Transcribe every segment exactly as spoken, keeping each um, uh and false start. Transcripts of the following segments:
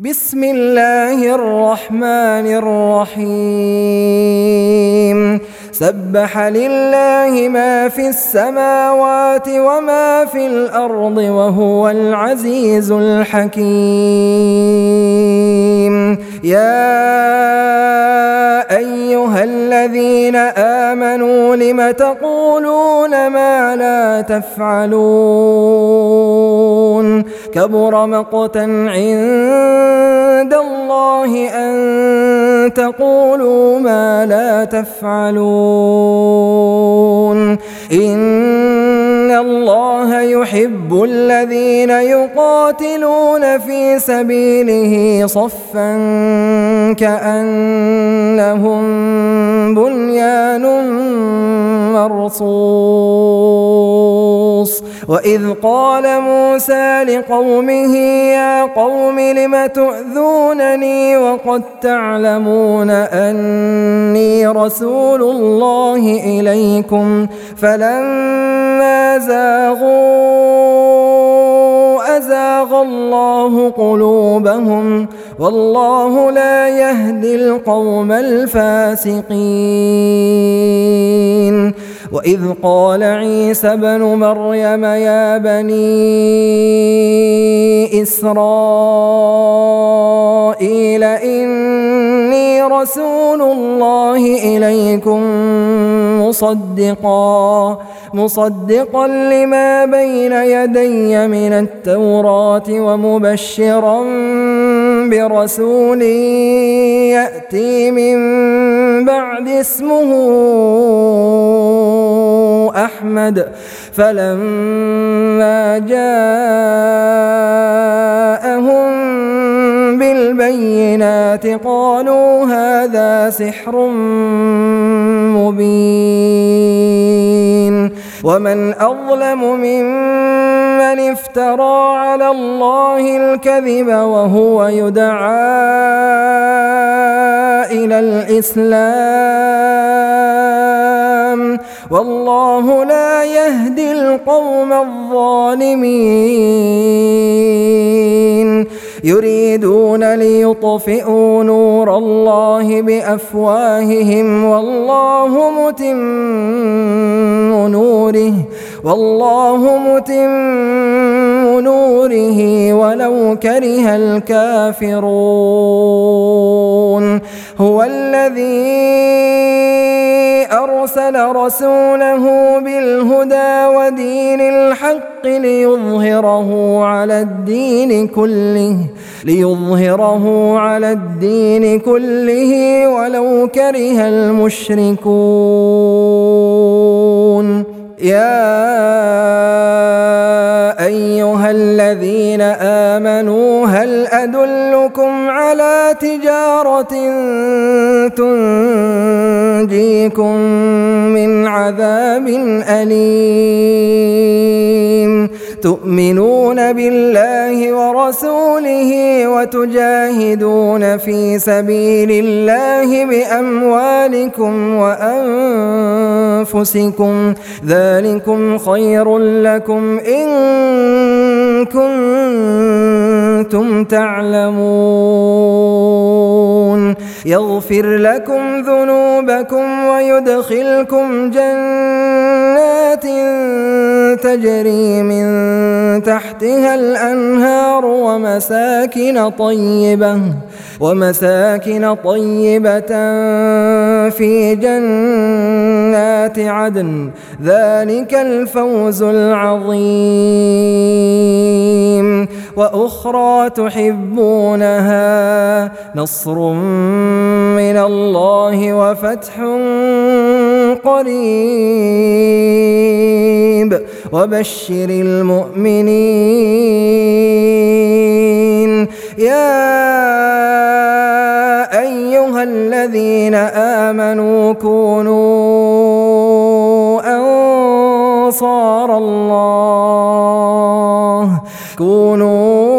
بسم الله الرحمن الرحيم سبح لله ما في السماوات وما في الأرض وهو العزيز الحكيم يا أيها الذين آمنوا لم تقولون ما لا تفعلون كبر مقتا عند الله أن تقولوا ما لا تفعلون إن الله يحب الذين يقاتلون في سبيله صفا كأنهم بنيان مرصوص وإذ قال موسى لقومه يا قوم لم تؤذونني وقد تعلمون أني رسول الله إليكم فلما زاغوا أزاغ الله قلوبهم والله لا يهدي القوم الفاسقين وإذ قال عيسى ابن مريم يا بني إسرائيل إني رسول الله إليكم مصدقا مصدقا لما بين يدي من التوراة ومبشرا برسول يأتي من بعد اسمه أحمد فلما جاءهم بالبينات قالوا هذا سحر مبين ومن أظلم ممن افترى على الله الكذب وهو يدعى إلى الإسلام والله لا يهدي القوم الظالمين يريدون ليطفئوا نور الله بأفواههم والله متم نوره والله متم نوره ولو كره الكافرون هو الذي أرسل رسوله بالهدى ودين الحق ليظهره على الدين كله ليظهره على الدين كله ولو كره المشركون يا أيها الذين آمنوا هل أدلكم على تجارة تنجيكم من عذاب أليم تؤمنون بالله ورسوله وتجاهدون في سبيل الله بأموالكم وأنفسكم ذلكم خير لكم إن كنتم تعلمون يغفر لكم ذنوبكم ويدخلكم جنات تجري من تحتها الأنهار ومساكن طيبة ومساكن طيبة في جنات عدن ذلك الفوز العظيم وأخرى تحبونها نصر من الله وفتح قريب وبشر المؤمنين يا أيها الذين آمنوا كونوا أنصار الله كونوا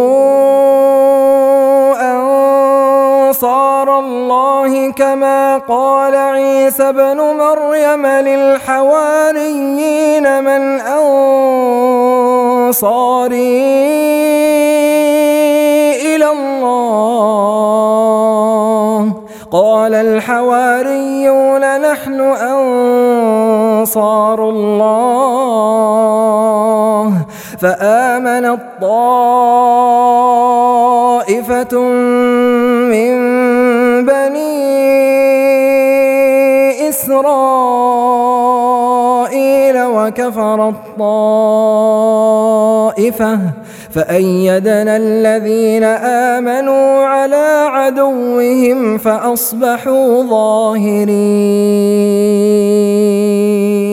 أنصار الله كما قال عيسى ابن مريم للحواريين من أنصاري إلى الله الله قال الحواريون نحن أنصار الله فآمنت طائفة من بني إسرائيل وكفرت طائفة فأيدنا الذين آمنوا على عدوهم فأصبحوا ظاهرين.